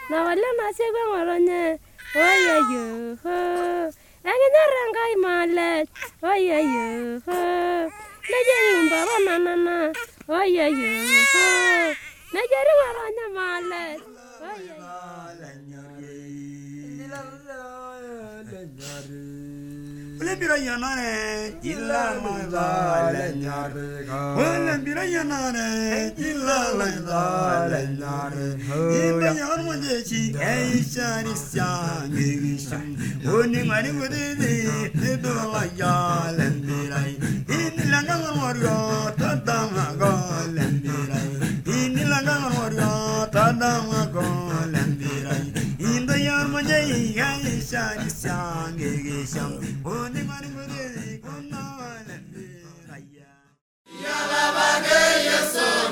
na wala na se gwa ngoronye oye yo ho agina rangai male oye yo ho na jumba banana oye yo ho na jari ngoronye male oye Olembira yanare illa lenyare Olembira yanare illa lenyare Imba yan monjechi eishari syangishan Oni ngari ngudidi nidola ya lembirai Inilanga ngoryo tadama go lembirai Inilanga ngoryo tadama go lembirai Imba yan monjechi eishari syangishan Oni ngari ngudidi nidola ya lembirai Yalabage yeso